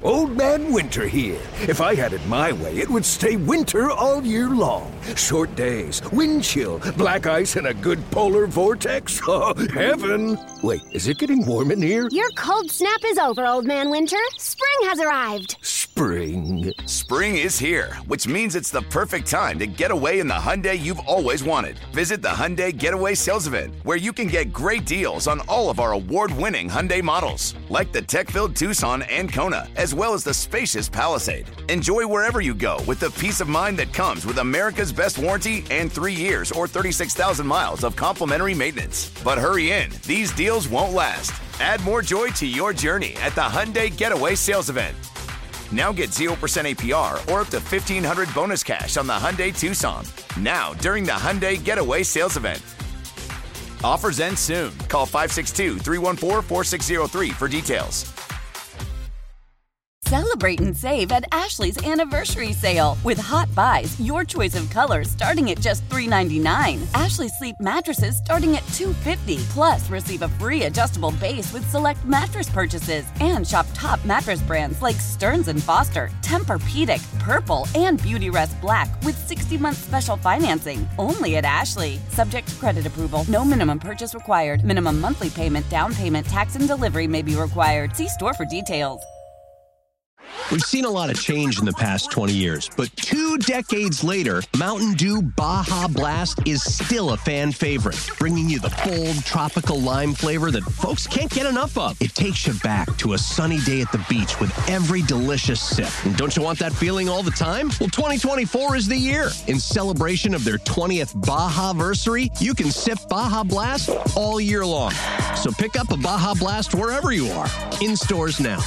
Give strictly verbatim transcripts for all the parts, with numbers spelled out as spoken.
Old Man Winter here. If I had it my way, it would stay winter all year long. Short days, wind chill, black ice, and a good polar vortex. Oh, heaven. Wait, is it getting warm in here? Your cold snap is over, Old Man Winter. Spring has arrived. Spring. Spring is here, which means it's the perfect time to get away in the Hyundai you've always wanted. Visit the Hyundai Getaway Sales Event, where you can get great deals on all of our award-winning Hyundai models, like the tech-filled Tucson and Kona, as well as the spacious Palisade. Enjoy wherever you go with the peace of mind that comes with America's best warranty and three years or thirty-six thousand miles of complimentary maintenance. But hurry in, these deals won't last. Add more joy to your journey at the Hyundai Getaway Sales Event. Now get zero percent A P R or up to fifteen hundred dollars bonus cash on the Hyundai Tucson. Now, during the Hyundai Getaway Sales Event. Offers end soon. Call five six two, three one four, four six zero three for details. Celebrate and save at Ashley's Anniversary Sale. With Hot Buys, your choice of colors starting at just three ninety-nine. Ashley Sleep mattresses starting at two fifty. Plus, receive a free adjustable base with select mattress purchases. And shop top mattress brands like Stearns and Foster, Tempur-Pedic, Purple, and Beautyrest Black with sixty-month special financing. Only at Ashley. Subject to credit approval. No minimum purchase required. Minimum monthly payment, down payment, tax, and delivery may be required. See store for details. We've seen a lot of change in the past twenty years, but two decades later, Mountain Dew Baja Blast is still a fan favorite, bringing you the bold tropical lime flavor that folks can't get enough of. It takes you back to a sunny day at the beach with every delicious sip. And don't you want that feeling all the time? Well, twenty twenty-four is the year. In celebration of their twentieth Baja-versary, you can sip Baja Blast all year long. So pick up a Baja Blast wherever you are. In stores now.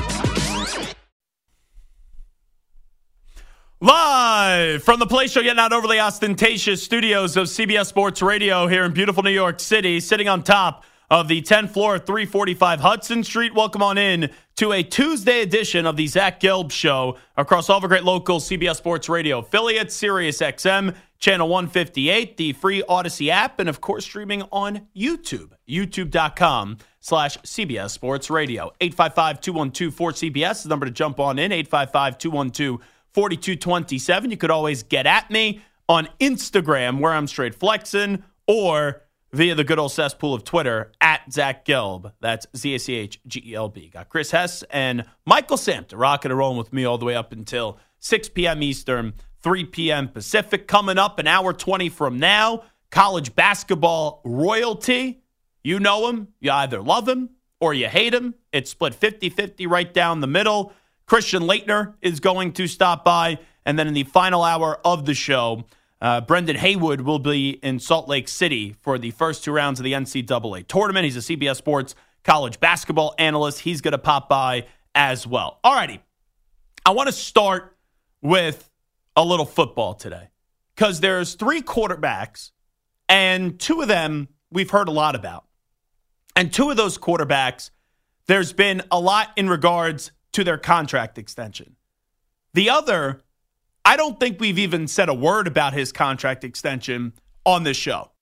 Live from the Play Show, yet not overly ostentatious studios of C B S Sports Radio here in beautiful New York City, sitting on top of the tenth floor at three forty-five Hudson Street. Welcome on in to a Tuesday edition of the Zach Gelb Show across all the great local C B S Sports Radio affiliates, Sirius X M, Channel one fifty-eight, the free Odyssey app, and of course streaming on YouTube, youtube.com slash CBS Sports Radio. eight five five, two one two, four C B S is the number to jump on in, eight five five, two one two, four two two seven. You could always get at me on Instagram, where I'm straight flexing, or via the good old cesspool of Twitter, at Zach Gelb. That's Z A C H G E L B. Got Chris Hess and Michael Sampton rocking and rolling with me all the way up until six p.m. Eastern, three p.m. Pacific. Coming up an hour twenty from now, college basketball royalty. You know him. You either love him or you hate him. It's split fifty-fifty right down the middle. Christian Laettner is going to stop by. And then in the final hour of the show, uh, Brendan Haywood will be in Salt Lake City for the first two rounds of the N C double A tournament. He's a C B S Sports college basketball analyst. He's going to pop by as well. All righty. I want to start with a little football today because there's three quarterbacks, and two of them we've heard a lot about. And two of those quarterbacks, there's been a lot in regards to their contract extension. The other, I don't think we've even said a word about his contract extension on this show.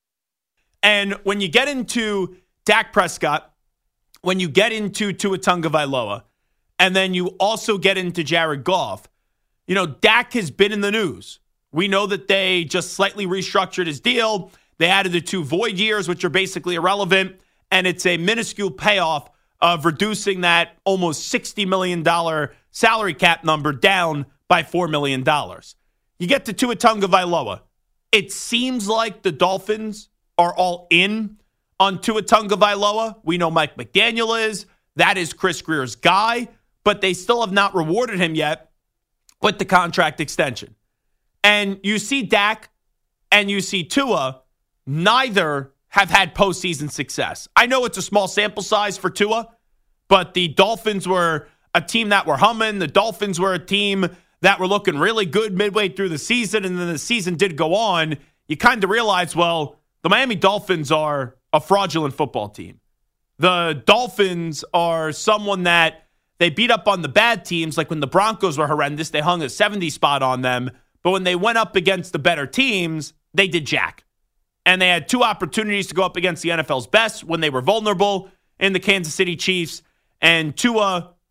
And when you get into Dak Prescott, when you get into Tua Tagovailoa, and then you also get into Jared Goff, you know, Dak has been in the news. We know that they just slightly restructured his deal. They added the two void years, which are basically irrelevant, and it's a minuscule payoff of reducing that almost sixty million dollars salary cap number down by four million dollars. You get to Tua Tagovailoa. It seems like the Dolphins are all in on Tua Tagovailoa. We know Mike McDaniel is. That is Chris Greer's guy. But they still have not rewarded him yet with the contract extension. And you see Dak and you see Tua, neither have had postseason success. I know it's a small sample size for Tua, but the Dolphins were a team that were humming. The Dolphins were a team that were looking really good midway through the season, and then the season did go on. You kind of realize, well, the Miami Dolphins are a fraudulent football team. The Dolphins are someone that they beat up on the bad teams, like when the Broncos were horrendous, they hung a seventy spot on them. But when they went up against the better teams, they did jack. And they had two opportunities to go up against the N F L's best when they were vulnerable in the Kansas City Chiefs. And Tua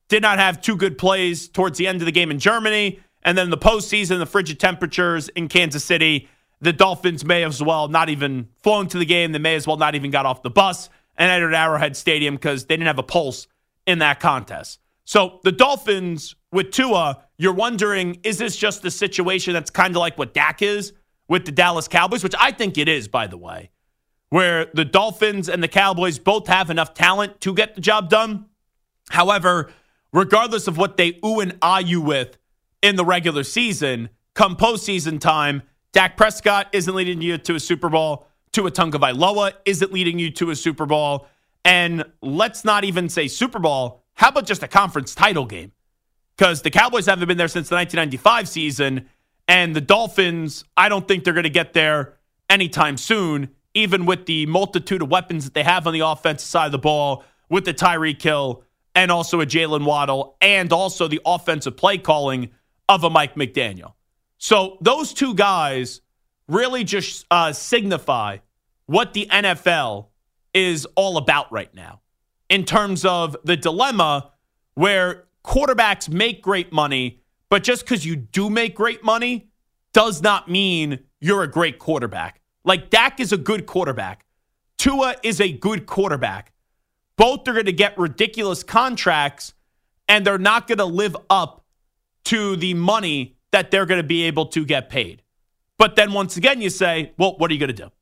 did not have two good plays towards the end of the game in Germany. And then the postseason, the frigid temperatures in Kansas City, the Dolphins may as well not even flown to the game. They may as well not even got off the bus and entered Arrowhead Stadium because they didn't have a pulse in that contest. So the Dolphins with Tua, you're wondering, is this just a situation that's kind of like what Dak is with the Dallas Cowboys, which I think it is, by the way, where the Dolphins and the Cowboys both have enough talent to get the job done. However, regardless of what they ooh and ah you with in the regular season, come postseason time, Dak Prescott isn't leading you to a Super Bowl. Tua Tagovailoa isn't leading you to a Super Bowl. And let's not even say Super Bowl. How about just a conference title game? Because the Cowboys haven't been there since the nineteen ninety-five season. And the Dolphins, I don't think they're going to get there anytime soon, even with the multitude of weapons that they have on the offensive side of the ball, with the Tyreek Hill and also a Jalen Waddle, and also the offensive play calling of a Mike McDaniel. So those two guys really just uh, signify what the N F L is all about right now in terms of the dilemma where quarterbacks make great money, but just because you do make great money does not mean you're a great quarterback. Like Dak is a good quarterback. Tua is a good quarterback. Both are going to get ridiculous contracts, and they're not going to live up to the money that they're going to be able to get paid. But then once again, you say, well, what are you going to do?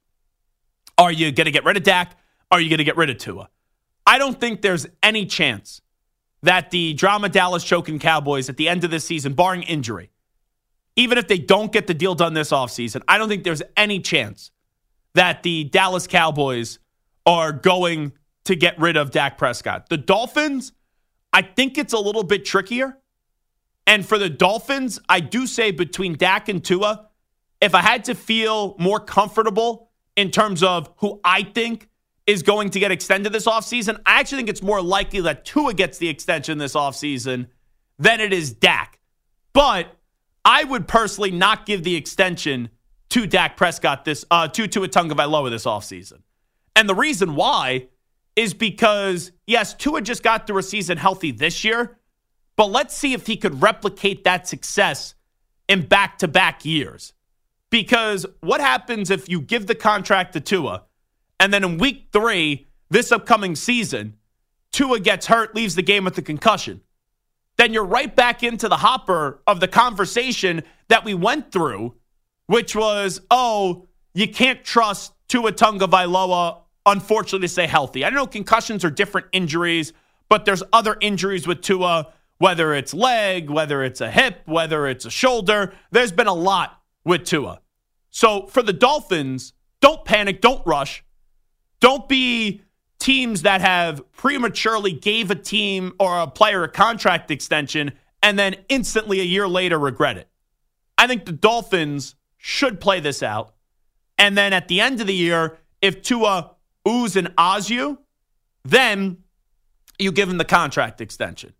Are you going to get rid of Dak? Are you going to get rid of Tua? I don't think there's any chance that the drama Dallas choking Cowboys at the end of this season, barring injury, even if they don't get the deal done this offseason, I don't think there's any chance that the Dallas Cowboys are going to get rid of Dak Prescott. The Dolphins, I think it's a little bit trickier. And for the Dolphins, I do say between Dak and Tua, if I had to feel more comfortable in terms of who I think is going to get extended this offseason, I actually think it's more likely that Tua gets the extension this offseason than it is Dak. But I would personally not give the extension to Dak Prescott this uh, to Tua Tagovailoa this offseason. And the reason why is because, yes, Tua just got through a season healthy this year, but let's see if he could replicate that success in back-to-back years. Because what happens if you give the contract to Tua, and then in week three, this upcoming season, Tua gets hurt, leaves the game with a concussion? Then you're right back into the hopper of the conversation that we went through, which was, oh, you can't trust Tua Tagovailoa, unfortunately, to stay healthy. I know concussions are different injuries, but there's other injuries with Tua, whether it's leg, whether it's a hip, whether it's a shoulder. There's been a lot with Tua. So for the Dolphins, don't panic, don't rush. Don't be teams that have prematurely gave a team or a player a contract extension and then instantly a year later regret it. I think the Dolphins should play this out. And then at the end of the year, if Tua oohs and ahs you, then you give him the contract extension.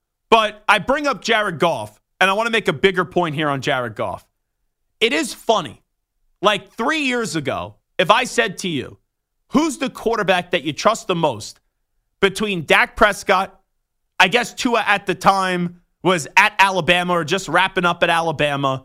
But I bring up Jared Goff, and I want to make a bigger point here on Jared Goff. It is funny. Like three years ago, if I said to you, who's the quarterback that you trust the most between Dak Prescott, I guess Tua at the time was at Alabama or just wrapping up at Alabama,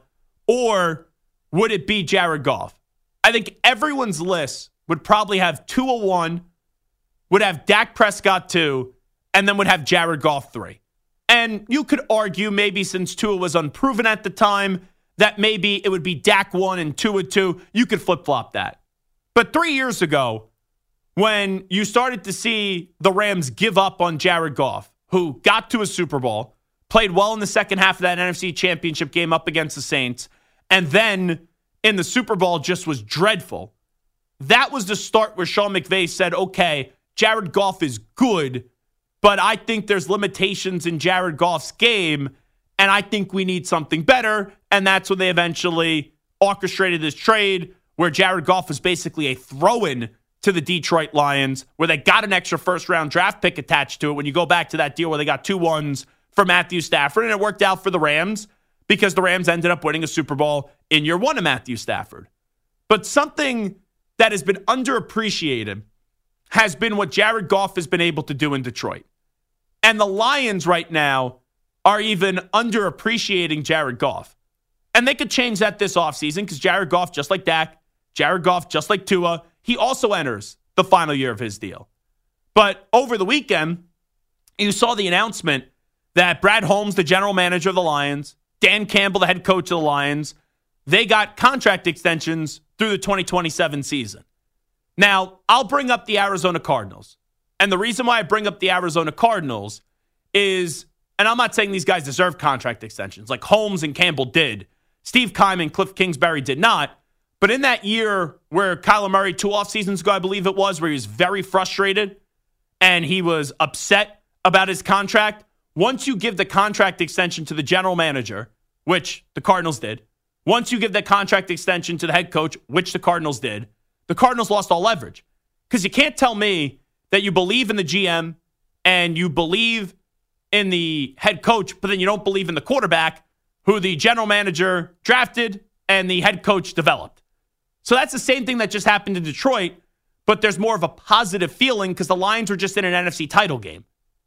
or would it be Jared Goff? I think everyone's list would probably have Tua one, would have Dak Prescott two, and then would have Jared Goff three. And you could argue maybe since Tua was unproven at the time, that maybe it would be Dak one and Tua two. You could flip-flop that. But three years ago, when you started to see the Rams give up on Jared Goff, who got to a Super Bowl, played well in the second half of that N F C Championship game up against the Saints, and then in the Super Bowl just was dreadful. That was the start where Sean McVay said, okay, Jared Goff is good, but I think there's limitations in Jared Goff's game, and I think we need something better. And that's when they eventually orchestrated this trade where Jared Goff was basically a throw-in to the Detroit Lions, where they got an extra first-round draft pick attached to it when you go back to that deal where they got two ones for Matthew Stafford, and it worked out for the Rams because the Rams ended up winning a Super Bowl in year one of Matthew Stafford. But something that has been underappreciated has been what Jared Goff has been able to do in Detroit. And the Lions right now are even underappreciating Jared Goff. And they could change that this offseason because Jared Goff, just like Dak, Jared Goff, just like Tua, he also enters the final year of his deal. But over the weekend, you saw the announcement that Brad Holmes, the general manager of the Lions, Dan Campbell, the head coach of the Lions, they got contract extensions through the twenty twenty-seven season. Now, I'll bring up the Arizona Cardinals. And the reason why I bring up the Arizona Cardinals is, and I'm not saying these guys deserve contract extensions, like Holmes and Campbell did. Steve Keim and Cliff Kingsbury did not. But in that year where Kyler Murray, two off seasons ago, I believe it was, where he was very frustrated and he was upset about his contract, once you give the contract extension to the general manager, which the Cardinals did, once you give the contract extension to the head coach, which the Cardinals did, the Cardinals lost all leverage. Because you can't tell me that you believe in the G M and you believe in the head coach, but then you don't believe in the quarterback who the general manager drafted and the head coach developed. So that's the same thing that just happened in Detroit, but there's more of a positive feeling because the Lions were just in an N F C title game.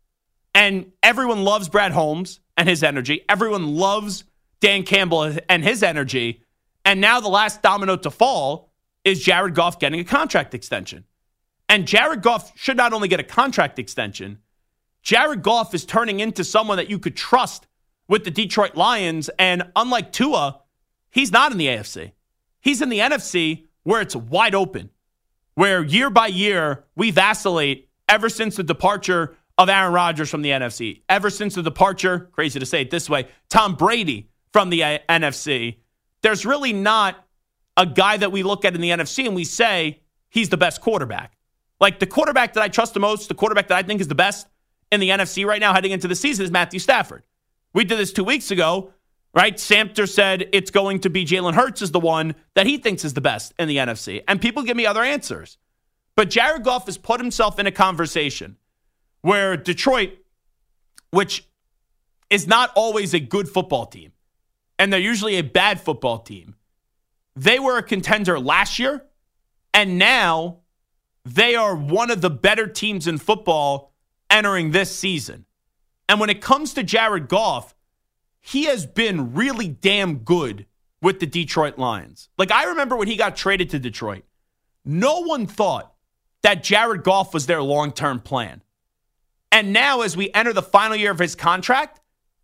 And everyone loves Brad Holmes and his energy. Everyone loves Dan Campbell and his energy. And now the last domino to fall is Jared Goff getting a contract extension. And Jared Goff should not only get a contract extension, Jared Goff is turning into someone that you could trust with the Detroit Lions. And unlike Tua, he's not in the A F C. He's in the N F C where it's wide open, where year by year we vacillate ever since the departure of Aaron Rodgers from the N F C, ever since the departure, crazy to say it this way, Tom Brady from the N F C. There's really not a guy that we look at in the N F C and we say he's the best quarterback. Like the quarterback that I trust the most, the quarterback that I think is the best in the N F C right now heading into the season is Matthew Stafford. We did this two weeks ago, right? Samter said it's going to be Jalen Hurts is the one that he thinks is the best in the N F C. And people give me other answers. But Jared Goff has put himself in a conversation where Detroit, which is not always a good football team, and they're usually a bad football team, they were a contender last year, and now they are one of the better teams in football entering this season. And when it comes to Jared Goff, he has been really damn good with the Detroit Lions. Like, I remember when he got traded to Detroit, no one thought that Jared Goff was their long-term plan. And now, as we enter the final year of his contract,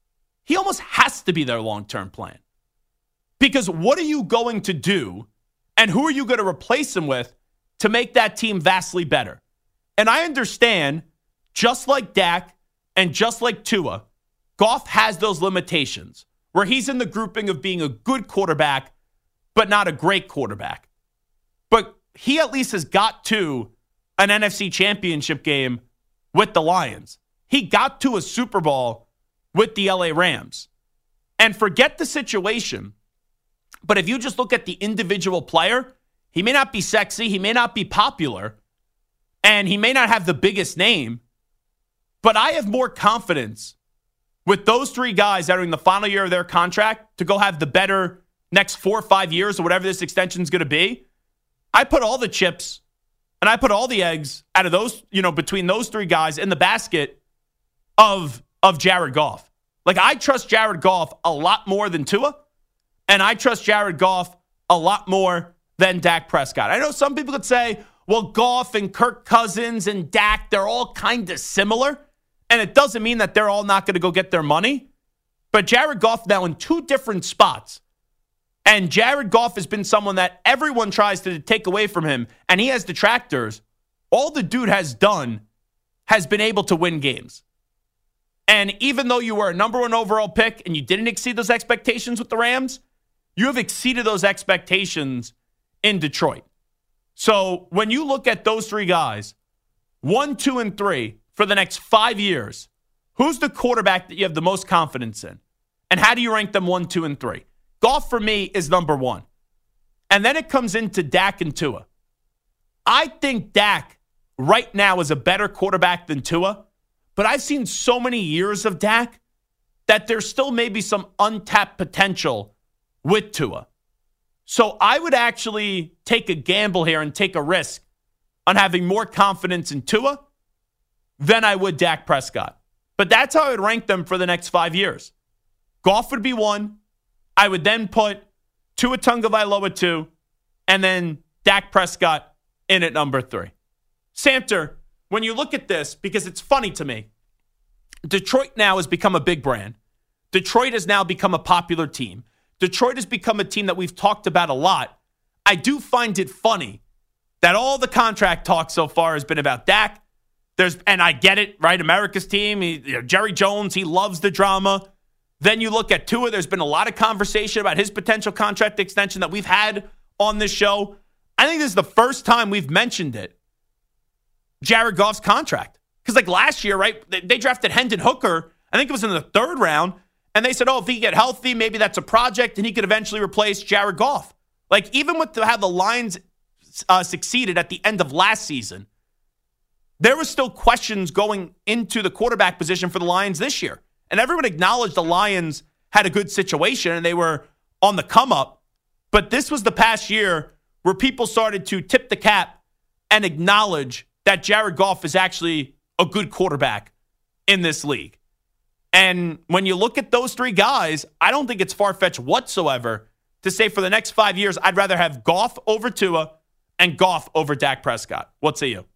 he almost has to be their long-term plan. Because what are you going to do, and who are you going to replace him with to make that team vastly better? And I understand, just like Dak and just like Tua, Goff has those limitations where he's in the grouping of being a good quarterback, but not a great quarterback. But he at least has got to an N F C championship game with the Lions. He got to a Super Bowl with the L A Rams. And forget the situation, but if you just look at the individual player, he may not be sexy, he may not be popular, and he may not have the biggest name, but I have more confidence with those three guys entering the final year of their contract to go have the better next four or five years or whatever this extension is going to be. I put all the chips and I put all the eggs out of those, you know, between those three guys in the basket of, of Jared Goff. Like, I trust Jared Goff a lot more than Tua, and I trust Jared Goff a lot more than Dak Prescott. I know some people could say, well, Goff and Kirk Cousins and Dak, they're all kind of similar. And it doesn't mean that they're all not going to go get their money. But Jared Goff now in two different spots. And Jared Goff has been someone that everyone tries to take away from him. And he has detractors. All the dude has done has been able to win games. And even though you were a number one overall pick and you didn't exceed those expectations with the Rams, you have exceeded those expectations in Detroit. So when you look at those three guys, one, two, and three, for the next five years, who's the quarterback that you have the most confidence in? And how do you rank them one, two, and three? Goff, for me, is number one. And then it comes into Dak and Tua. I think Dak right now is a better quarterback than Tua, but I've seen so many years of Dak that there's still maybe some untapped potential with Tua. So I would actually take a gamble here and take a risk on having more confidence in Tua than I would Dak Prescott. But that's how I would rank them for the next five years. Goff would be one. I would then put Tua Tagovailoa two, and then Dak Prescott in at number three. Samter, when you look at this, because it's funny to me, Detroit now has become a big brand. Detroit has now become a popular team. Detroit has become a team that we've talked about a lot. I do find it funny that all the contract talk so far has been about Dak. There's, and I get it, right? America's team, he, you know, Jerry Jones, he loves the drama. Then you look at Tua, there's been a lot of conversation about his potential contract extension that we've had on this show. I think this is the first time we've mentioned it. Jared Goff's contract. Because like last year, right, they, they drafted Hendon Hooker, I think it was in the third round, and they said, oh, if he get healthy, maybe that's a project, and he could eventually replace Jared Goff. Like, even with the, how the Lions uh, succeeded at the end of last season, there were still questions going into the quarterback position for the Lions this year. And everyone acknowledged the Lions had a good situation and they were on the come up. But this was the past year where people started to tip the cap and acknowledge that Jared Goff is actually a good quarterback in this league. And when you look at those three guys, I don't think it's far-fetched whatsoever to say for the next five years, I'd rather have Goff over Tua and Goff over Dak Prescott. What say you?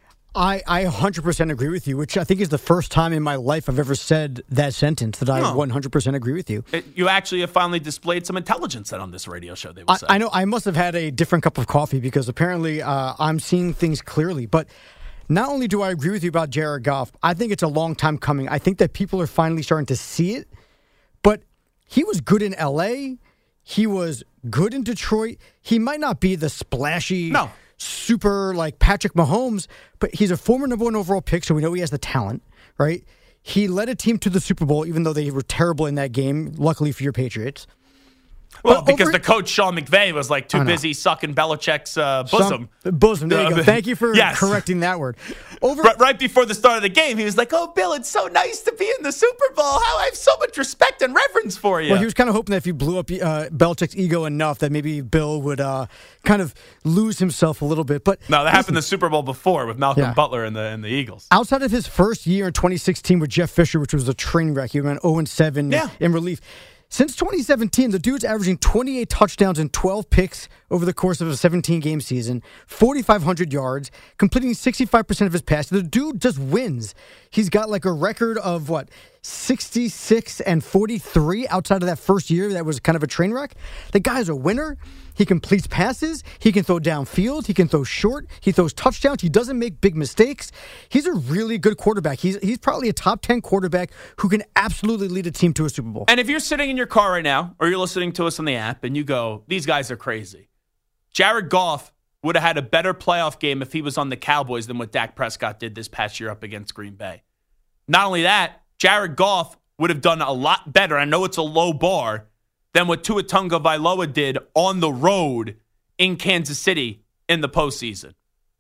I, I one hundred percent agree with you, which I think is the first time in my life I've ever said that sentence, that I no. one hundred percent agree with you. It, you actually have finally displayed some intelligence then on this radio show, they would say. I, I know. I must have had a different cup of coffee because apparently uh, I'm seeing things clearly. But not only do I agree with you about Jared Goff, I think it's a long time coming. I think that people are finally starting to see it. But he was good in L A. He was good in Detroit. He might not be the splashy... No. super like Patrick Mahomes, but he's a former number one overall pick, so we know he has the talent, right? He led a team to the Super Bowl, even though they were terrible in that game, luckily for your Patriots. Well, but because over, the coach, Sean McVay, was like too busy sucking Belichick's uh, bosom. Some, bosom, there you go. Thank you for yes. correcting that word. Over right, right before the start of the game, he was like, oh, Bill, it's so nice to be in the Super Bowl. How I have so much respect and reverence for you. Well, he was kind of hoping that if you blew up uh, Belichick's ego enough, that maybe Bill would uh, kind of lose himself a little bit. But no, that listen, happened in the Super Bowl before with Malcolm yeah. Butler and the, and the Eagles. Outside of his first year in twenty sixteen with Jeff Fisher, which was a train wreck, he went oh and seven yeah. in relief. Since twenty seventeen, the dude's averaging twenty-eight touchdowns and twelve picks over the course of a seventeen-game season, forty-five hundred yards, completing sixty-five percent of his passes. The dude just wins. He's got like a record of, what, sixty-six and forty-three outside of that first year that was kind of a train wreck. The guy's a winner. He completes passes. He can throw downfield. He can throw short. He throws touchdowns. He doesn't make big mistakes. He's a really good quarterback. He's he's probably a top ten quarterback who can absolutely lead a team to a Super Bowl. And if you're sitting in your car right now or you're listening to us on the app and you go, these guys are crazy. Jared Goff would have had a better playoff game if he was on the Cowboys than what Dak Prescott did this past year up against Green Bay. Not only that, Jared Goff would have done a lot better. I know it's a low bar, than what Tua Tagovailoa did on the road in Kansas City in the postseason.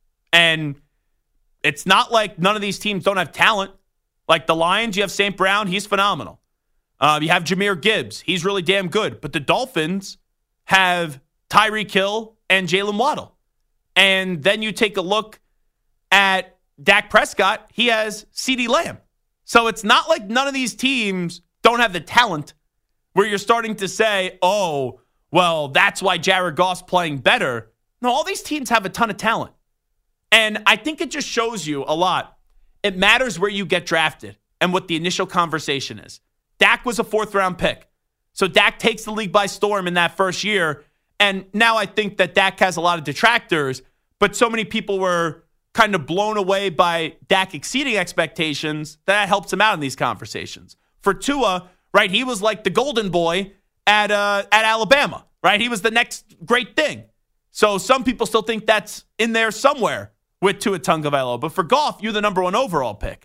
And it's not like none of these teams don't have talent. Like the Lions, you have Saint Brown. He's phenomenal. Uh, you have Jahmyr Gibbs. He's really damn good. But the Dolphins have Tyreek Hill and Jalen Waddle. And then you take a look at Dak Prescott. He has CeeDee Lamb. So it's not like none of these teams don't have the talent where you're starting to say, oh, well, that's why Jared Goff's playing better. No, all these teams have a ton of talent. And I think it just shows you a lot. It matters where you get drafted and what the initial conversation is. Dak was a fourth-round pick. So Dak takes the league by storm in that first year. And now I think that Dak has a lot of detractors, but so many people were kind of blown away by Dak exceeding expectations that helps him out in these conversations. For Tua, right, he was like the golden boy at uh, at Alabama, right? He was the next great thing. So some people still think that's in there somewhere with Tua Tagovailoa. But for Goff, you're the number one overall pick.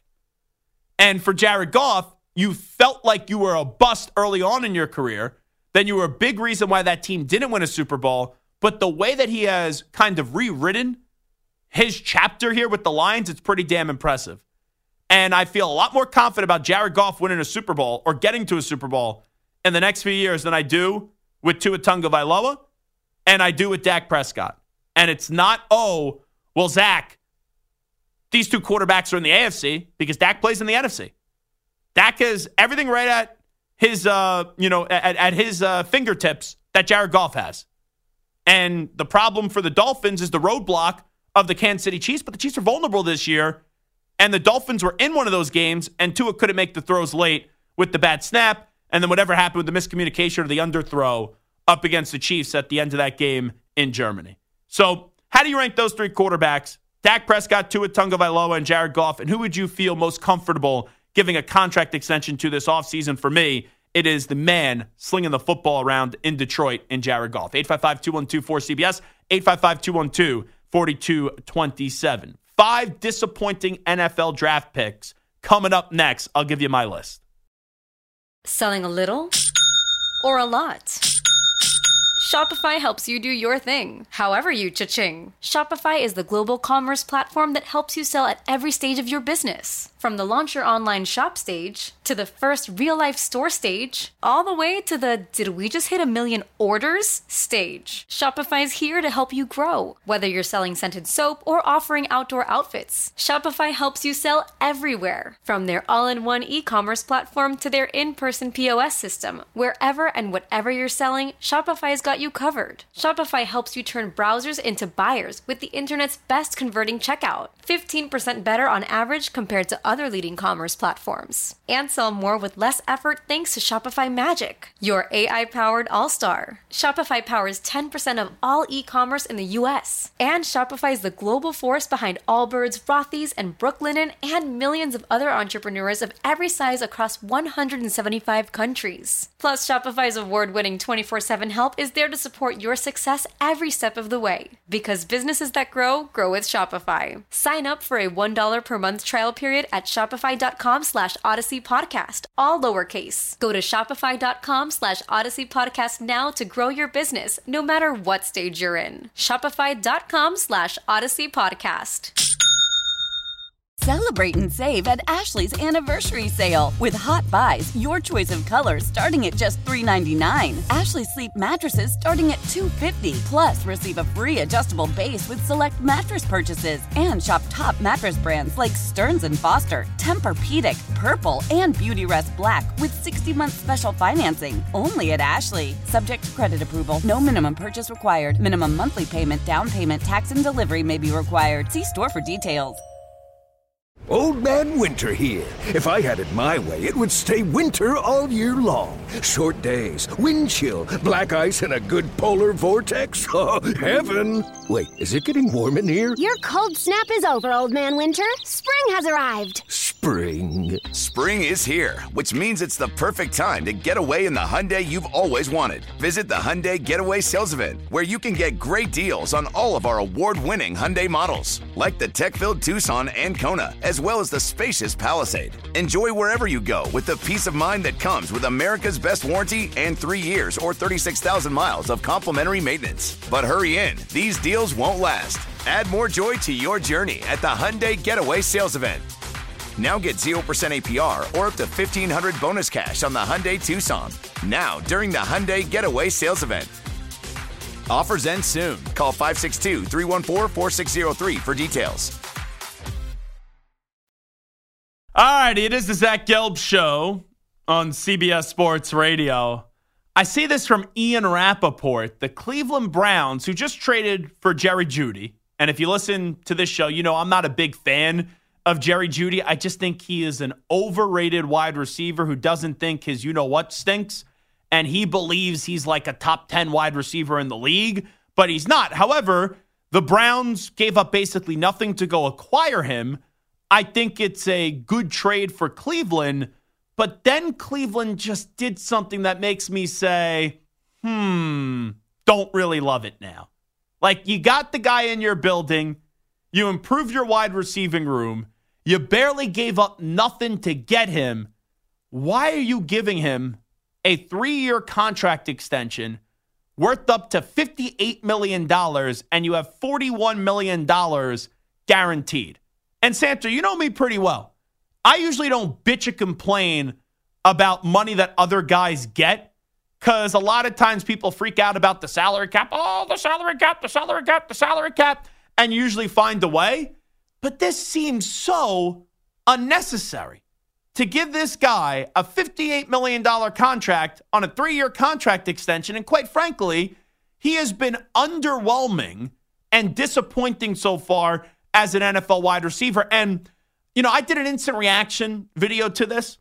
And for Jared Goff, you felt like you were a bust early on in your career. Then you were a big reason why that team didn't win a Super Bowl. But the way that he has kind of rewritten his chapter here with the Lions, it's pretty damn impressive. And I feel a lot more confident about Jared Goff winning a Super Bowl or getting to a Super Bowl in the next few years than I do with Tua Tagovailoa and I do with Dak Prescott. And it's not, oh, well, Zach, these two quarterbacks are in the A F C because Dak plays in the N F C. Dak has everything right at his, uh, you know, at, at his uh, fingertips that Jared Goff has. And the problem for the Dolphins is the roadblock of the Kansas City Chiefs, but the Chiefs are vulnerable this year, and the Dolphins were in one of those games, and Tua couldn't make the throws late with the bad snap, and then whatever happened with the miscommunication or the underthrow up against the Chiefs at the end of that game in Germany. So how do you rank those three quarterbacks? Dak Prescott, Tua Tagovailoa, and Jared Goff, and who would you feel most comfortable giving a contract extension to this offseason? For me, it is the man slinging the football around in Detroit in Jared Goff. eight five five, two one two, four C B S, eight five five, two one two, four two two seven. Five disappointing N F L draft picks coming up next. I'll give you my list. Selling a little or a lot? Shopify helps you do your thing, however you cha-ching. Shopify is the global commerce platform that helps you sell at every stage of your business. From the launch your online shop stage, to the first real-life store stage, all the way to the did we just hit a million orders stage. Shopify's here to help you grow. Whether you're selling scented soap or offering outdoor outfits, Shopify helps you sell everywhere. From their all-in-one e-commerce platform to their in-person P O S system, wherever and whatever you're selling, Shopify's got you covered. Shopify helps you turn browsers into buyers with the internet's best converting checkout. fifteen percent better on average compared to other leading commerce platforms. And sell more with less effort thanks to Shopify Magic, your A I-powered all-star. Shopify powers ten percent of all e-commerce in the U S. And Shopify is the global force behind Allbirds, Rothy's, and Brooklinen, and millions of other entrepreneurs of every size across one hundred seventy-five countries. Plus, Shopify's award-winning twenty-four seven help is there to support your success every step of the way. Because businesses that grow, grow with Shopify. Sign up for a one dollar per month trial period at shopify.com slash Odyssey Podcast, all lowercase. Go to shopify.com slash Odyssey Podcast now to grow your business, no matter what stage you're in. Shopify.com slash Odyssey Podcast. Celebrate and save at Ashley's Anniversary Sale. With Hot Buys, your choice of colors starting at just three ninety-nine. Ashley Sleep mattresses starting at two fifty. Plus, receive a free adjustable base with select mattress purchases. And shop top mattress brands like Stearns and Foster, Tempur-Pedic, Purple, and Beautyrest Black with sixty month special financing. Only at Ashley. Subject to credit approval. No minimum purchase required. Minimum monthly payment, down payment, tax, and delivery may be required. See store for details. Old Man Winter here. If I had it my way, it would stay winter all year long. Short days, wind chill, black ice, and a good polar vortex. Oh, heaven. Wait, is it getting warm in here? Your cold snap is over, Old Man Winter. Spring has arrived. Spring. Spring is here, which means it's the perfect time to get away in the Hyundai you've always wanted. Visit the Hyundai Getaway Sales Event, where you can get great deals on all of our award-winning Hyundai models, like the tech-filled Tucson and Kona, as well as the spacious Palisade. Enjoy wherever you go with the peace of mind that comes with America's best warranty and three years or thirty-six thousand miles of complimentary maintenance. But hurry in, these deals won't last. Add more joy to your journey at the Hyundai Getaway Sales Event. Now get zero percent A P R or up to fifteen hundred dollars bonus cash on the Hyundai Tucson. Now, during the Hyundai Getaway Sales Event. Offers end soon. Call five six two, three one four, four six zero three for details. All righty, it is the Zach Gelb Show on C B S Sports Radio. I see this from Ian Rappaport, the Cleveland Browns, who just traded for Jerry Jeudy. And if you listen to this show, you know I'm not a big fan of Jerry Jeudy. I just think he is an overrated wide receiver who doesn't think his you-know-what stinks, and he believes he's like a top ten wide receiver in the league, but he's not. However, the Browns gave up basically nothing to go acquire him. I think it's a good trade for Cleveland, but then Cleveland just did something that makes me say, hmm, don't really love it now. Like, you got the guy in your building, you improved your wide receiving room, you barely gave up nothing to get him. Why are you giving him a three-year contract extension worth up to fifty-eight million dollars and you have forty-one million dollars guaranteed? And Santa, you know me pretty well. I usually don't bitch and complain about money that other guys get because a lot of times people freak out about the salary cap. Oh, the salary cap, the salary cap, the salary cap, and usually find a way. But this seems so unnecessary. to give this guy a fifty-eight million dollars contract on a three-year contract extension. And quite frankly, he has been underwhelming and disappointing so far as an N F L wide receiver. And, you know, I did an instant reaction video to this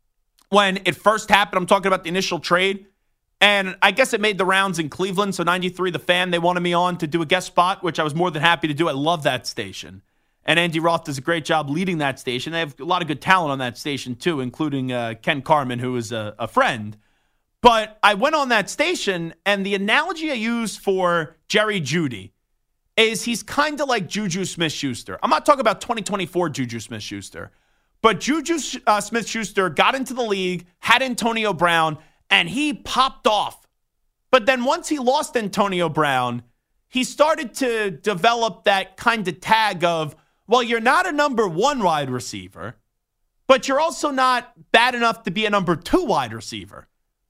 when it first happened. I'm talking about the initial trade. And I guess it made the rounds in Cleveland. So ninety-three, The Fan, they wanted me on to do a guest spot, which I was more than happy to do. I love that station. And Andy Roth does a great job leading that station. They have a lot of good talent on that station, too, including uh, Ken Carman, who is a, a friend. But I went on that station, and the analogy I used for Jerry Jeudy is he's kind of like Juju Smith-Schuster. I'm not talking about twenty twenty-four Juju Smith-Schuster, but Juju uh, Smith-Schuster got into the league, had Antonio Brown, and he popped off. But then once he lost Antonio Brown, he started to develop that kind of tag of, well, you're not a number one wide receiver, but you're also not bad enough to be a number two wide receiver.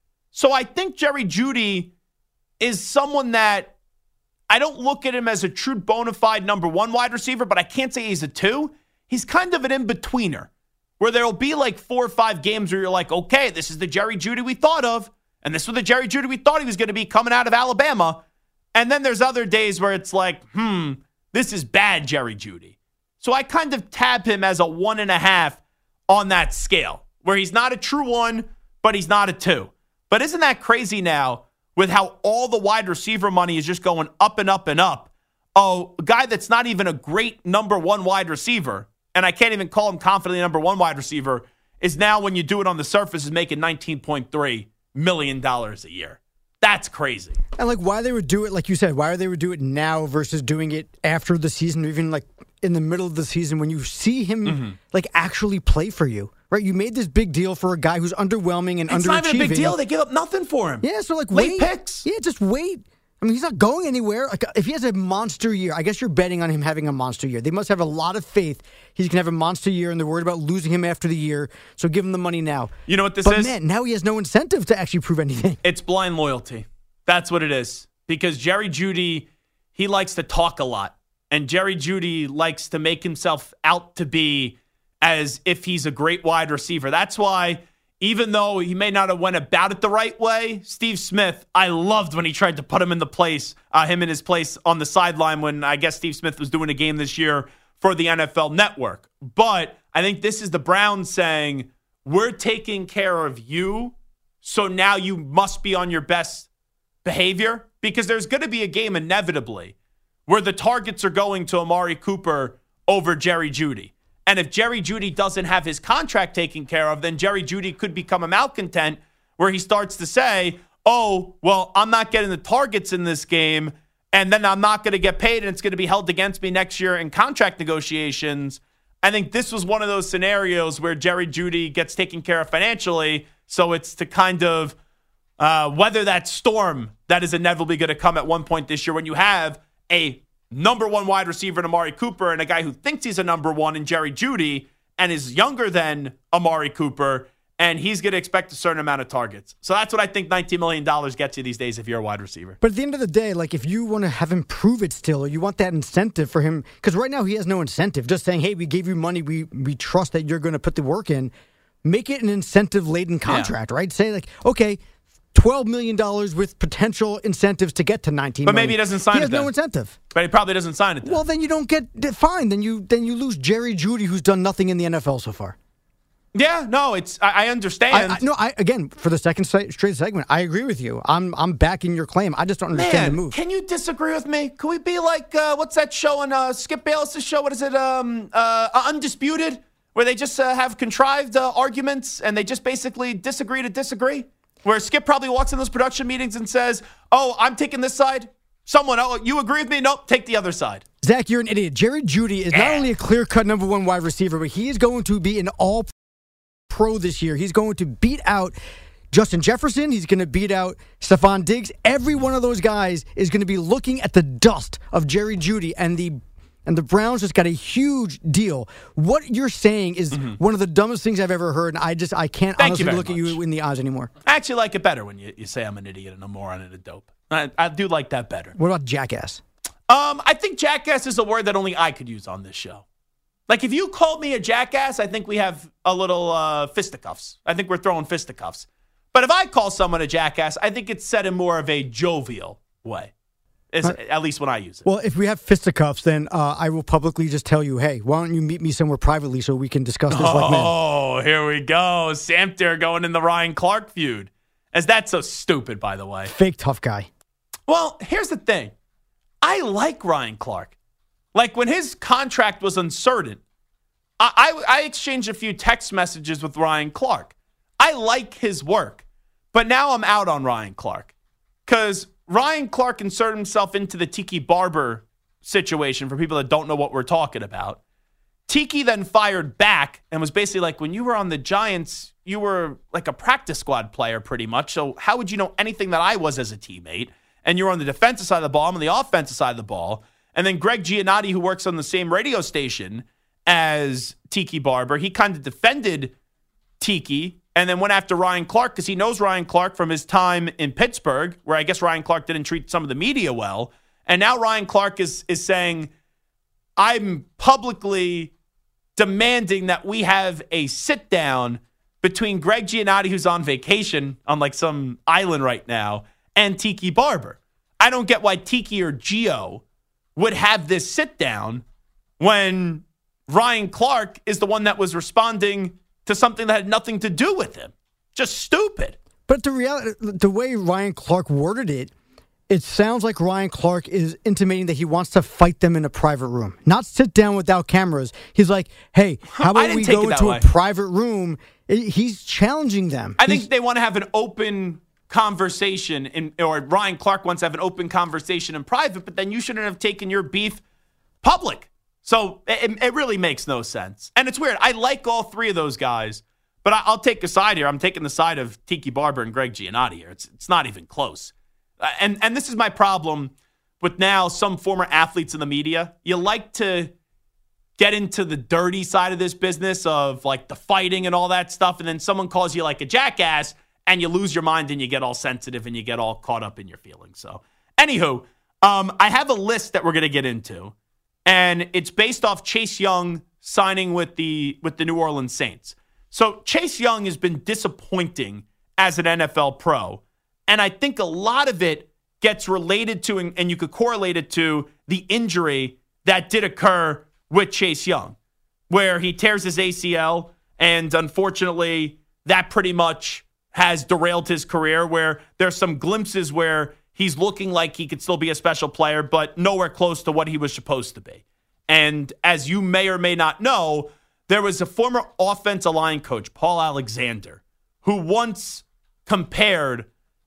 So I think Jerry Jeudy is someone that I don't look at him as a true bona fide number one wide receiver, but I can't say he's a two. He's kind of an in-betweener where there'll be like four or five games where you're like, okay, this is the Jerry Jeudy we thought of, and this was the Jerry Jeudy we thought he was going to be coming out of Alabama. And then there's other days where it's like, hmm, this is bad Jerry Jeudy. So I kind of tab him as a one and a half on that scale, where he's not a true one, but he's not a two. But isn't that crazy now with how all the wide receiver money is just going up and up and up? Oh, a guy that's not even a great number one wide receiver, and I can't even call him confidently number one wide receiver, is now, when you do it on the surface, is making nineteen point three million dollars a year. That's crazy. And like why they would do it, like you said, why they would do it now versus doing it after the season, or even like in the middle of the season when you see him mm-hmm. like actually play for you, right? You made this big deal for a guy who's underwhelming and it's underachieving. It's not even a big deal. They give up nothing for him. Yeah, so like late wait. picks. Yeah, just wait. I mean, he's not going anywhere. Like, if he has a monster year, I guess you're betting on him having a monster year. They must have a lot of faith he's going to have a monster year, and they're worried about losing him after the year, so give him the money now. You know what this but is? But man, now he has no incentive to actually prove anything. It's blind loyalty. That's what it is. Because Jerry Jeudy, he likes to talk a lot. And Jerry Jeudy likes to make himself out to be as if he's a great wide receiver. That's why, even though he may not have went about it the right way, Steve Smith, I loved when he tried to put him in the place, uh, him in his place on the sideline when I guess Steve Smith was doing a game this year for the N F L Network. But I think this is the Browns saying, we're taking care of you, so now you must be on your best behavior, because there's going to be a game inevitably where the targets are going to Amari Cooper over Jerry Jeudy. And if Jerry Jeudy doesn't have his contract taken care of, then Jerry Jeudy could become a malcontent where he starts to say, oh, well, I'm not getting the targets in this game, and then I'm not going to get paid, and it's going to be held against me next year in contract negotiations. I think this was one of those scenarios where Jerry Jeudy gets taken care of financially, so it's to kind of uh, weather that storm that is inevitably going to come at one point this year when you have a number one wide receiver in Amari Cooper and a guy who thinks he's a number one in Jerry Jeudy and is younger than Amari Cooper, and he's going to expect a certain amount of targets. So that's what I think nineteen million dollars gets you these days if you're a wide receiver. But at the end of the day, like if you want to have him prove it still, or you want that incentive for him, because right now he has no incentive. Just saying, hey, we gave you money, we we trust that you're going to put the work in. Make it an incentive-laden contract, yeah. right? Say like, okay, twelve million dollars with potential incentives to get to nineteen but million dollars. Maybe he doesn't sign he it has then. no incentive. But he probably doesn't sign it then. Well, then you don't get fine. Then you then you lose Jerry Jeudy, who's done nothing in the N F L so far. Yeah, no, it's I, I understand. I, I, no, I again for the second straight segment, I agree with you. I'm I'm backing your claim. I just don't understand Man, the move. Can you disagree with me? Can we be like uh, what's that show on uh, Skip Bayless's show? What is it? Um, uh, Undisputed, where they just uh, have contrived uh, arguments and they just basically disagree to disagree. Where Skip probably walks in those production meetings and says, "Oh, I'm taking this side." Someone, "Oh, you agree with me?" Nope, take the other side. Zach, you're an idiot. Jerry Jeudy is not only a clear-cut number one wide receiver, but he is going to be an all-pro this year. He's going to beat out Justin Jefferson. He's going to beat out Stephon Diggs. Every one of those guys is going to be looking at the dust of Jerry Jeudy, and the and the Browns just got a huge deal. What you're saying is mm-hmm. one of the dumbest things I've ever heard, and I just I can't Thank honestly look much. at you in the eyes anymore. I actually like it better when you, you say I'm an idiot and a moron and a dope. I, I do like that better. What about jackass? Um, I think jackass is a word that only I could use on this show. Like, if you called me a jackass, I think we have a little uh, fisticuffs. I think we're throwing fisticuffs. But if I call someone a jackass, I think it's said in more of a jovial way, is, uh, at least when I use it. Well, if we have fisticuffs, then uh, I will publicly just tell you, hey, why don't you meet me somewhere privately so we can discuss this oh, like men? Oh, here we go. Samter going in the Ryan Clark feud. As that's so stupid, by the way. Fake tough guy. Well, here's the thing. I like Ryan Clark. Like, when his contract was uncertain, I, I, I exchanged a few text messages with Ryan Clark. I like his work. But now I'm out on Ryan Clark. Because Ryan Clark inserted himself into the Tiki Barber situation, for people that don't know what we're talking about. Tiki then fired back and was basically like, when you were on the Giants, you were like a practice squad player pretty much. So how would you know anything that I was as a teammate? And you were on the defensive side of the ball, I'm on the offensive side of the ball. And then Greg Giannotti, who works on the same radio station as Tiki Barber, he kind of defended Tiki and then went after Ryan Clark because he knows Ryan Clark from his time in Pittsburgh, where I guess Ryan Clark didn't treat some of the media well. And now Ryan Clark is is saying, I'm publicly demanding that we have a sit down between Greg Giannotti, who's on vacation on like some island right now, and Tiki Barber. I don't get why Tiki or Gio would have this sit down when Ryan Clark is the one that was responding to something that had nothing to do with him. Just stupid. But the reality, the way Ryan Clark worded it, it sounds like Ryan Clark is intimating that he wants to fight them in a private room, not sit down without cameras. He's like, hey, how about we go into a private room? He's challenging them. I He's, think they want to have an open conversation, in, or Ryan Clark wants to have an open conversation in private, but then you shouldn't have taken your beef public. So it, it really makes no sense. And it's weird. I like all three of those guys, but I, I'll take a side here. I'm taking the side of Tiki Barber and Greg Giannotti here. It's it's not even close. Uh, and, and this is my problem with now some former athletes in the media. You like to get into the dirty side of this business of like the fighting and all that stuff, and then someone calls you like a jackass, and you lose your mind and you get all sensitive and you get all caught up in your feelings. So, anywho, um, I have a list that we're going to get into, and it's based off Chase Young signing with the with the New Orleans Saints. So, Chase Young has been disappointing as an N F L pro, and I think a lot of it gets related to, and, and you could correlate it to, the injury that did occur with Chase Young, where he tears his A C L, and unfortunately, that pretty much has derailed his career, where there's some glimpses where he's looking like he could still be a special player, but nowhere close to what he was supposed to be. And as you may or may not know, there was a former offensive line coach, Paul Alexander, who once compared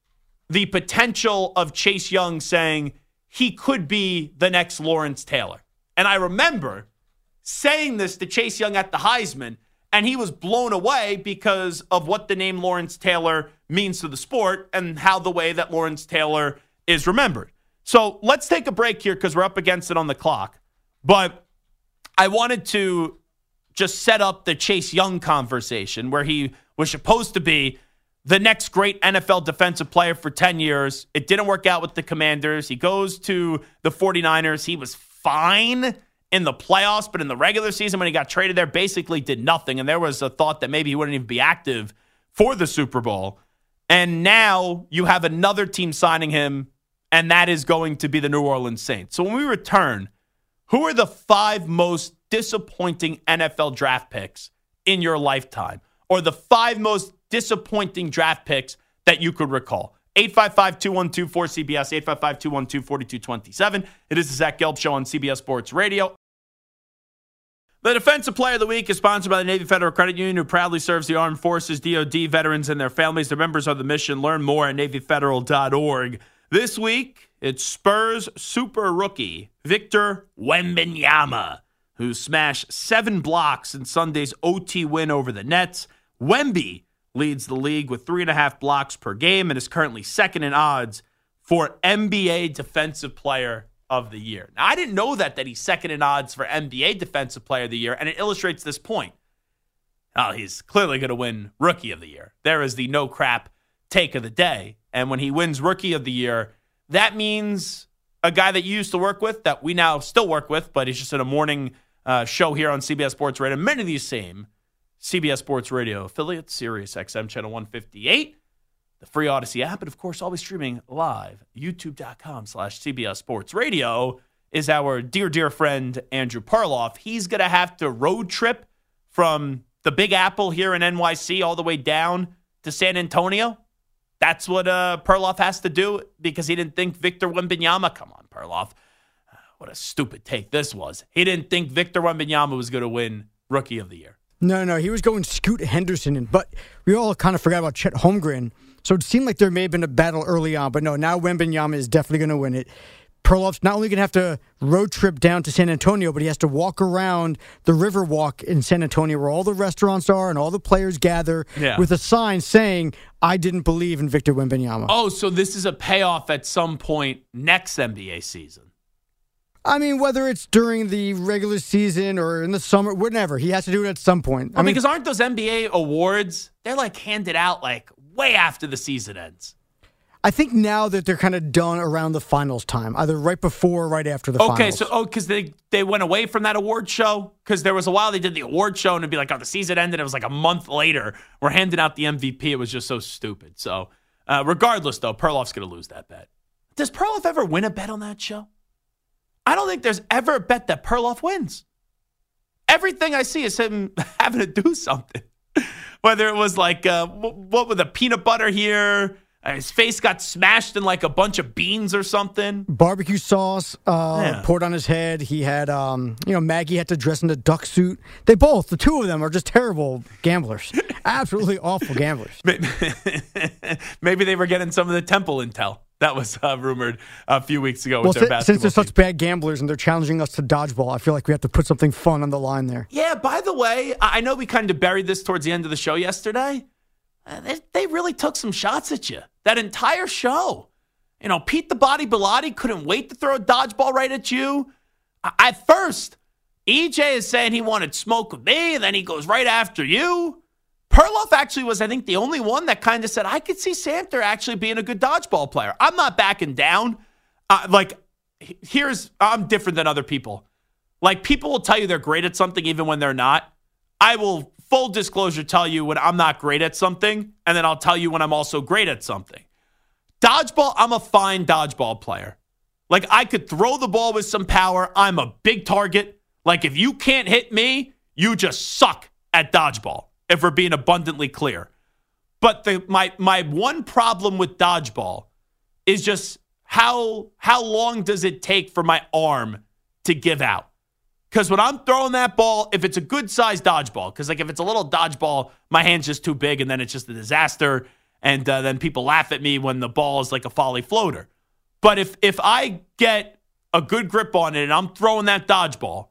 the potential of Chase Young, saying he could be the next Lawrence Taylor. And I remember saying this to Chase Young at the Heisman, and he was blown away because of what the name Lawrence Taylor means to the sport and how the way that Lawrence Taylor is remembered. So let's take a break here because we're up against it on the clock. But I wanted to just set up the Chase Young conversation, where he was supposed to be the next great N F L defensive player for ten years. It didn't work out with the Commanders. He goes to the 49ers. He was fine in the playoffs, but in the regular season when he got traded there, basically did nothing. And there was a thought that maybe he wouldn't even be active for the Super Bowl. And now you have another team signing him, and that is going to be the New Orleans Saints. So when we return, who are the five most disappointing N F L draft picks in your lifetime? Or the five most disappointing draft picks that you could recall? eight five five, two one two, four C B S, eight five five, two one two, four two two seven. It is the Zach Gelb Show on C B S Sports Radio. The Defensive Player of the Week is sponsored by the Navy Federal Credit Union, who proudly serves the Armed Forces, D O D, veterans, and their families. They're members of the mission. Learn more at Navy Federal dot org. This week, it's Spurs super rookie Victor Wembanyama, who smashed seven blocks in Sunday's O T win over the Nets. Wemby leads the league with three and a half blocks per game and is currently second in odds for N B A Defensive Player of the Year. Now, I didn't know that, that he's second in odds for N B A Defensive Player of the Year, and it illustrates this point. Oh, he's clearly going to win Rookie of the Year. There is the no crap take of the day. And when he wins Rookie of the Year, that means a guy that you used to work with, that we now still work with, but he's just in a morning uh, show here on C B S Sports Radio. Many of these same C B S Sports Radio affiliates, Sirius X M Channel one fifty-eight, the free Odyssey app, and of course, always streaming live. YouTube.com slash CBS Sports Radio is our dear, dear friend, Andrew Perloff. He's going to have to road trip from the Big Apple here in N Y C all the way down to San Antonio. That's what uh, Perloff has to do because he didn't think Victor Wembanyama, come on, Perloff. Uh, what a stupid take this was. He didn't think Victor Wembanyama was going to win Rookie of the Year. No, no, he was going Scoot Henderson, but we all kind of forgot about Chet Holmgren. So it seemed like there may have been a battle early on, but no, now Wembanyama is definitely going to win it. Perloff's not only going to have to road trip down to San Antonio, but he has to walk around the Riverwalk in San Antonio where all the restaurants are and all the players gather yeah. with a sign saying, I didn't believe in Victor Wembanyama. Oh, so this is a payoff at some point next N B A season. I mean, whether it's during the regular season or in the summer, whatever, he has to do it at some point. Well, I mean, because aren't those N B A awards, they're like handed out like way after the season ends. I think now that they're kind of done around the finals time, either right before or right after the okay, finals. Okay, so oh, because they, they went away from that award show? Because there was a while they did the award show and it'd be like, oh, the season ended. It was like a month later. We're handing out the M V P. It was just so stupid. So uh, regardless, though, Perloff's going to lose that bet. Does Perloff ever win a bet on that show? I don't think there's ever a bet that Perloff wins. Everything I see is him having to do something. Whether it was like, uh, what with the peanut butter here, uh, his face got smashed in like a bunch of beans or something. Barbecue sauce uh, yeah. poured on his head. He had, um, you know, Maggie had to dress in a duck suit. They both, the two of them, are just terrible gamblers. Absolutely awful gamblers. Maybe they were getting some of the Temple intel. That was uh, rumored a few weeks ago with well, their si- basketball since they're team. such bad gamblers and they're challenging us to dodgeball, I feel like we have to put something fun on the line there. Yeah, by the way, I know we kind of buried this towards the end of the show yesterday. Uh, they, they really took some shots at you. That entire show. You know, Pete the Body Bilotti couldn't wait to throw a dodgeball right at you. I- at first, E J is saying he wanted smoke with me, and then he goes right after you. Perloff actually was, I think, the only one that kind of said, I could see Samter actually being a good dodgeball player. I'm not backing down. Uh, like, here's, I'm different than other people. Like, people will tell you they're great at something even when they're not. I will, full disclosure, tell you when I'm not great at something, and then I'll tell you when I'm also great at something. Dodgeball, I'm a fine dodgeball player. Like, I could throw the ball with some power. I'm a big target. Like, if you can't hit me, you just suck at dodgeball. If we're being abundantly clear. But the, my my one problem with dodgeball is just how how long does it take for my arm to give out? Because when I'm throwing that ball, if it's a good-sized dodgeball, because like if it's a little dodgeball, my hand's just too big and then it's just a disaster, and uh, then people laugh at me when the ball is like a folly floater. But if if I get a good grip on it and I'm throwing that dodgeball,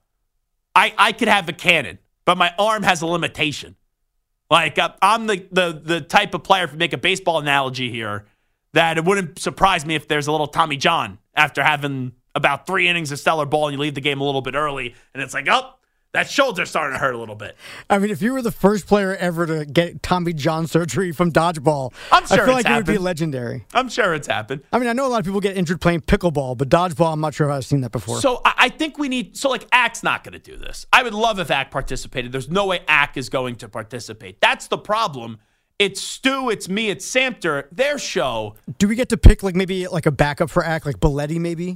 I, I could have a cannon, but my arm has a limitation. Like, I'm the, the the type of player, if you make a baseball analogy here, that it wouldn't surprise me if there's a little Tommy John after having about three innings of stellar ball and you leave the game a little bit early, and it's like, oh, that shoulder's starting to hurt a little bit. I mean, if you were the first player ever to get Tommy John surgery from dodgeball, I'm sure I feel it's like happened. it would be legendary. I'm sure it's happened. I mean, I know a lot of people get injured playing pickleball, but dodgeball, I'm not sure if I've seen that before. So I, I think we need, so like A C's not going to do this. I would love if A C participated. There's no way A C is going to participate. That's the problem. It's Stu, it's me, it's Samter, their show. Do we get to pick like maybe like a backup for A C, like Belletti maybe?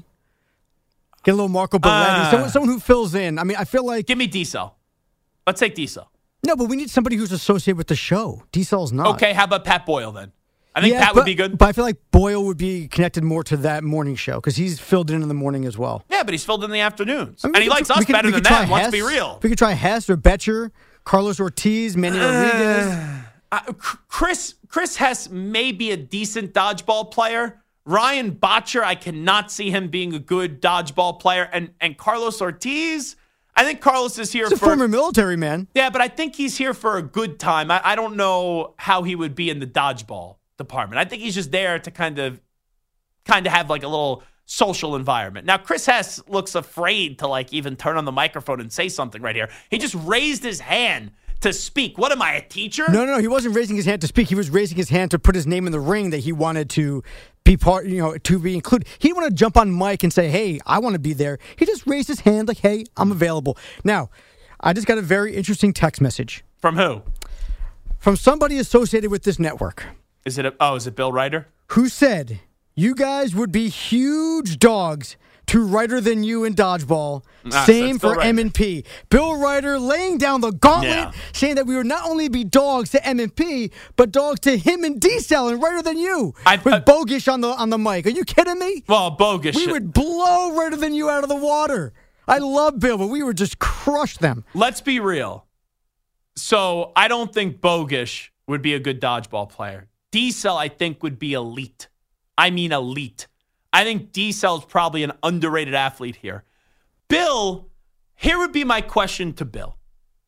Get a little Marco Belletti, Uh, someone, someone who fills in. I mean, I feel like... Give me Diesel. Let's take Diesel. No, but we need somebody who's associated with the show. Diesel's not. Okay, how about Pat Boyle then? I think Yeah, that but, would be good. But I feel like Boyle would be connected more to that morning show because he's filled in in the morning as well. Yeah, but he's filled in the afternoons. I mean, and he we likes could- us we could- better we than could try them, let's Hess. be real. We could try Hess or Betcher, Carlos Ortiz, Manny Rodriguez. Uh, Chris Chris Hess may be a decent dodgeball player. Ryan Botcher, I cannot see him being a good dodgeball player. And and Carlos Ortiz, I think Carlos is here He's a for... former military man. Yeah, but I think he's here for a good time. I, I don't know how he would be in the dodgeball department. I think he's just there to kind of kind of have like a little social environment. Now, Chris Hess looks afraid to like even turn on the microphone and say something right here. He just raised his hand to speak. What am I, a teacher? No, no, no. He wasn't raising his hand to speak. He was raising his hand to put his name in the ring that he wanted to be part, you know, to be included. He didn't want to jump on mic and say, hey, I want to be there. He just raised his hand like, hey, I'm available. Now, I just got a very interesting text message. From who? From somebody associated with this network. Is it, a, oh, is it Bill Ryder? Who said, you guys would be huge dogs to Ryder than you in dodgeball. Ah, Same so for M and P. Bill Ryder laying down the gauntlet, Yeah. saying that we would not only be dogs to M and P, but dogs to him and D-Cell and Ryder than you. I- with I- Bogish on the on the mic. Are you kidding me? Well, bogus. We would blow Ryder than you out of the water. I love Bill, but we would just crush them. Let's be real. So I don't think Bogish would be a good dodgeball player. D-Cell, I think, would be elite. I mean elite. I think D-Cell's probably an underrated athlete here. Bill, here would be my question to Bill.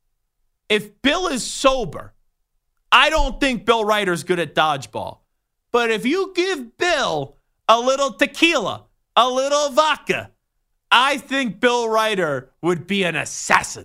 If Bill is sober, I don't think Bill Ryder's good at dodgeball. But if you give Bill a little tequila, a little vodka, I think Bill Ryder would be an assassin.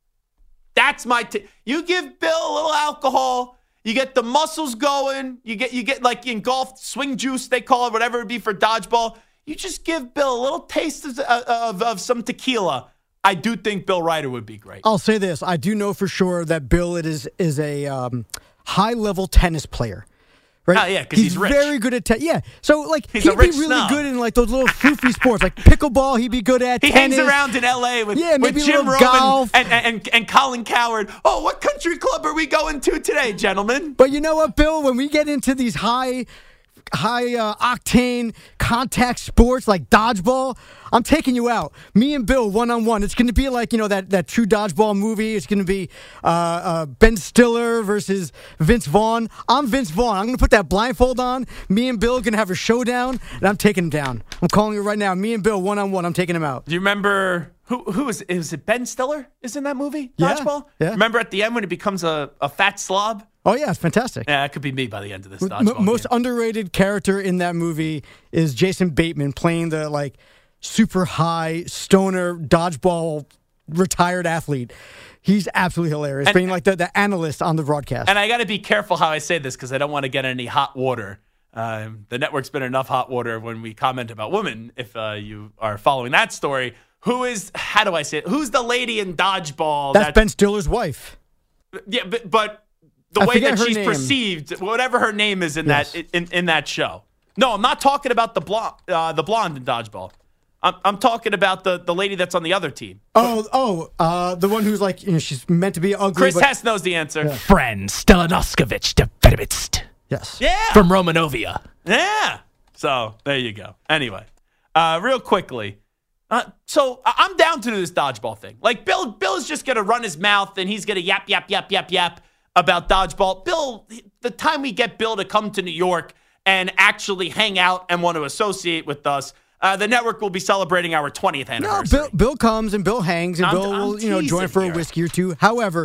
That's my t- you give Bill a little alcohol, you get the muscles going, you get you get like in golf, swing juice they call it, whatever it be for dodgeball. You just give Bill a little taste of, of, of some tequila. I do think Bill Ryder would be great. I'll say this. I do know for sure that Bill it is is a um, high-level tennis player. Right? Oh, yeah, 'cause he's rich. very good at tennis. Yeah, so like He's he'd a rich be really snob. good in like those little floofy sports, like pickleball. He'd be good at He tennis. hangs around in L A with, Yeah, maybe with a Jim little Rome golf. and, and, and, and Colin Coward. Oh, what country club are we going to today, gentlemen? But you know what, Bill? When we get into these high, high uh, octane contact sports like dodgeball, I'm taking you out. Me and Bill one on one. It's going to be like you know that that True Dodgeball movie. It's going to be uh, uh, Ben Stiller versus Vince Vaughn. I'm Vince Vaughn. I'm going to put that blindfold on. Me and Bill are going to have a showdown, and I'm taking him down. I'm calling it right now. Me and Bill one on one. I'm taking him out. Do you remember who who is is it? Ben Stiller is in that movie? Yeah, Dodgeball. yeah. Remember at the end when he becomes a, a fat slob? Oh yeah, it's fantastic. Yeah, that could be me by the end of this M- dodgeball. most game. underrated character in that movie is Jason Bateman playing the like super high stoner dodgeball retired athlete. He's absolutely hilarious, And- being like the, the analyst on the broadcast. And I got to be careful how I say this because I don't want to get any hot water. Um, the network's been enough hot water when we comment about women. If uh, you are following that story, who is? How do I say it? Who's the lady in dodgeball? That's that, Ben Stiller's wife. Yeah, but, but the I way forget that her she's name. perceived, whatever her name is in Yes. that in, in that show. No, I'm not talking about the blonde, uh, the blonde in dodgeball. I'm, I'm talking about the, the lady that's on the other team. Oh, oh, uh, the one who's like, you know, she's meant to be ugly. Chris but, Hess knows the answer. Yeah. Friend Stelanoskevich Davidovitz Yes. from Romanovia. Yeah. So there you go. Anyway, uh, real quickly. Uh, so I- I'm down to do this dodgeball thing. Like Bill, Bill's just going to run his mouth and he's going to yap, yap, yap, yap, yap about dodgeball. Bill, the time we get Bill to come to New York and actually hang out and want to associate with us, uh, the network will be celebrating our twentieth No, anniversary. Bill, Bill comes and Bill hangs and I'm- Bill I'm will, you know, join teasing for here. a whiskey or two. However,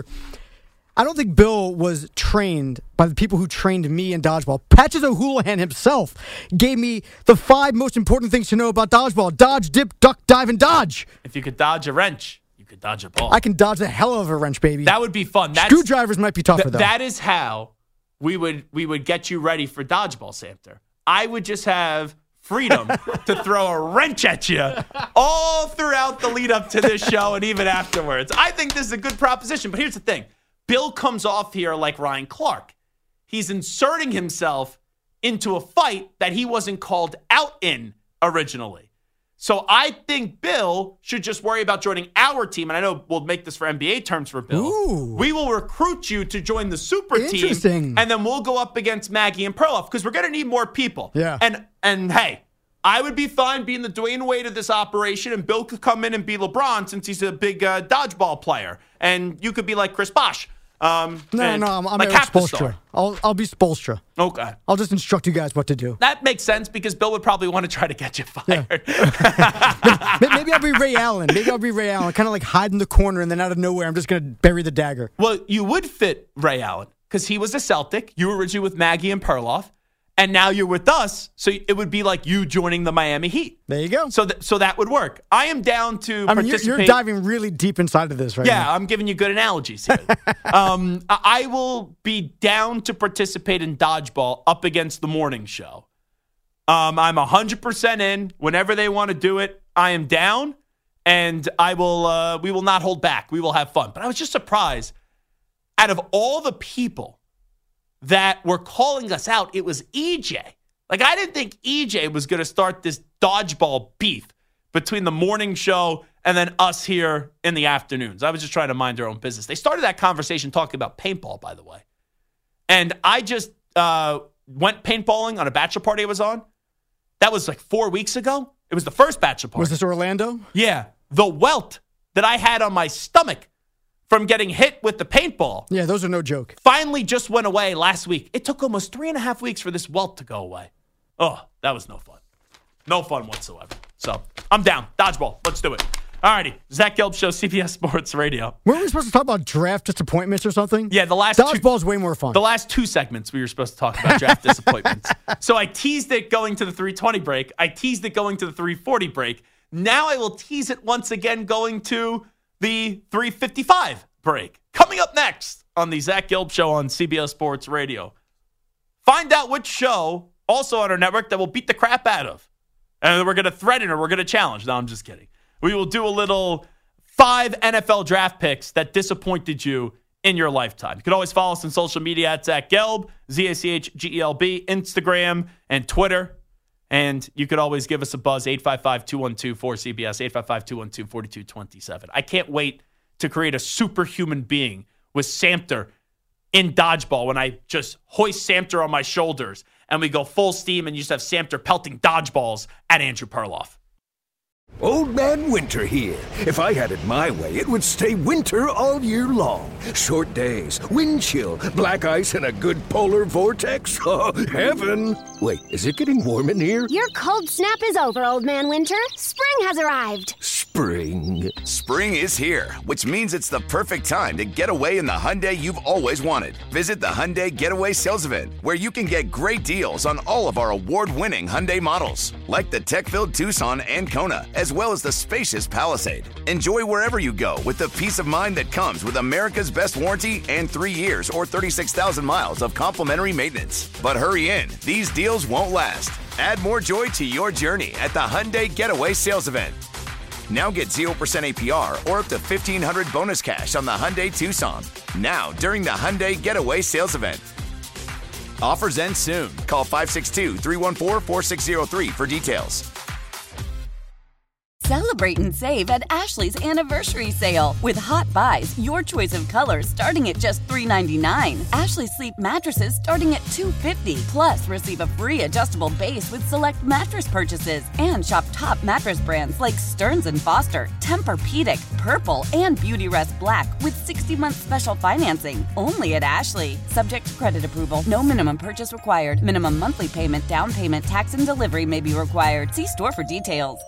I don't think Bill was trained by the people who trained me in dodgeball. Patches O'Houlihan himself gave me the five most important things to know about dodgeball: dodge, dip, duck, dive, and dodge. If you could dodge a wrench, you could dodge a ball. I can dodge the hell of a wrench, baby. That would be fun. That's, Screwdrivers might be tougher th- though. That is how we would we would get you ready for dodgeball, Samter. I would just have freedom to throw a wrench at you all throughout the lead up to this show and even afterwards. I think this is a good proposition. But here's the thing. Bill comes off here like Ryan Clark. He's inserting himself into a fight that he wasn't called out in originally. So I think Bill should just worry about joining our team. And I know we'll make this for N B A terms for Bill. Ooh. We will recruit you to join the super team. Interesting. And then we'll go up against Maggie and Perloff because we're going to need more people. Yeah. And, and hey, I would be fine being the Dwayne Wade of this operation, and Bill could come in and be LeBron since he's a big uh, dodgeball player. And you could be like Chris Bosh. Um, no, and no, I'm, I'm like Eric Capstar. Spoelstra. I'll, I'll be Spoelstra. Okay. I'll just instruct you guys what to do. That makes sense because Bill would probably want to try to get you fired. May- Maybe I'll be Ray Allen. Maybe I'll be Ray Allen. Kind of like hide in the corner, and then out of nowhere, I'm just going to bury the dagger. Well, you would fit Ray Allen because he was a Celtic. You were originally with Maggie and Perloff, and now you're with us. So it would be like you joining the Miami Heat. There you go. So, th- so that would work. I am down to I mean, you're, participate. you're diving really deep inside of this right Yeah, now. I'm giving you good analogies here. um, I I will be down to participate in dodgeball up against the morning show. Um, I'm one hundred percent in. Whenever they want to do it, I am down, and I will. Uh, we will not hold back. We will have fun. But I was just surprised. Out of all the people that were calling us out, it was E J. Like, I didn't think E J was going to start this dodgeball beef between the morning show and then us here in the afternoons. I was just trying to mind their own business. They started that conversation talking about paintball, by the way. And I just uh, went paintballing on a bachelor party I was on. That was like four weeks ago. It was the first bachelor party. Was this Orlando? Yeah. The welt that I had on my stomach from getting hit with the paintball. Yeah, those are no joke. Finally just went away last week. It took almost three and a half weeks for this welt to go away. Oh, that was no fun. No fun whatsoever. So, I'm down. Dodgeball. Let's do it. All righty. Zach Gelb Show, C B S Sports Radio. Weren't we supposed to talk about draft disappointments or something? Yeah, the last Dodgeball's two, way more fun. The last two segments we were supposed to talk about draft disappointments. So I teased it going to the three twenty break. I teased it going to the three forty break. Now I will tease it once again going to the three fifty-five break. Coming up next on the Zach Gelb Show on C B S Sports Radio. Find out which show, also on our network, that will beat the crap out of. And we're going to threaten or we're going to challenge. No, I'm just kidding. We will do a little five N F L draft picks that disappointed you in your lifetime. You can always follow us on social media at Zach Gelb, Z A C H G E L B, Instagram and Twitter. And you could always give us a buzz, eight five five, two one two, four C B S, eight five five, two one two, four two two seven. I can't wait to create a superhuman being with Samter in dodgeball when I just hoist Samter on my shoulders and we go full steam and you just have Samter pelting dodgeballs at Andrew Perloff. Old Man Winter here. If I had it my way, it would stay winter all year long. Short days, wind chill, black ice, and a good polar vortex. Oh, heaven. Wait, is it getting warm in here? Your cold snap is over, Old Man Winter. Spring has arrived. Spring. Spring is here, which means it's the perfect time to get away in the Hyundai you've always wanted. Visit the Hyundai Getaway Sales Event, where you can get great deals on all of our award-winning Hyundai models, like the tech-filled Tucson and Kona, as well as the spacious Palisade. Enjoy wherever you go with the peace of mind that comes with America's best warranty and three years or thirty-six thousand miles of complimentary maintenance. But hurry in, these deals won't last. Add more joy to your journey at the Hyundai Getaway Sales Event. Now get zero percent A P R or up to fifteen hundred dollars bonus cash on the Hyundai Tucson. Now, during the Hyundai Getaway Sales Event. Offers end soon. Call five six two, three one four, four six zero three for details. Celebrate and save at Ashley's Anniversary Sale. With Hot Buys, your choice of colors starting at just three ninety-nine. Ashley Sleep mattresses starting at two fifty. Plus, receive a free adjustable base with select mattress purchases. And shop top mattress brands like Stearns and Foster, Tempur-Pedic, Purple, and Beautyrest Black with sixty month special financing. Only at Ashley. Subject to credit approval. No minimum purchase required. Minimum monthly payment, down payment, tax, and delivery may be required. See store for details.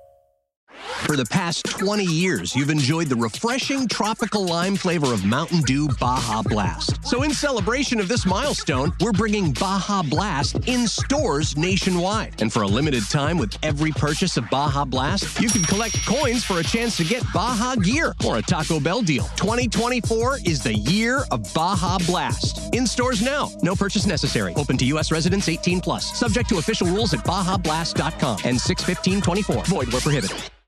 For the past twenty years, you've enjoyed the refreshing tropical lime flavor of Mountain Dew Baja Blast. So in celebration of this milestone, we're bringing Baja Blast in stores nationwide. And for a limited time, with every purchase of Baja Blast, you can collect coins for a chance to get Baja gear or a Taco Bell deal. twenty twenty-four is the year of Baja Blast. In stores now. No purchase necessary. Open to U S residents eighteen plus. Subject to official rules at baja blast dot com and six fifteen twenty-four. Void where prohibited.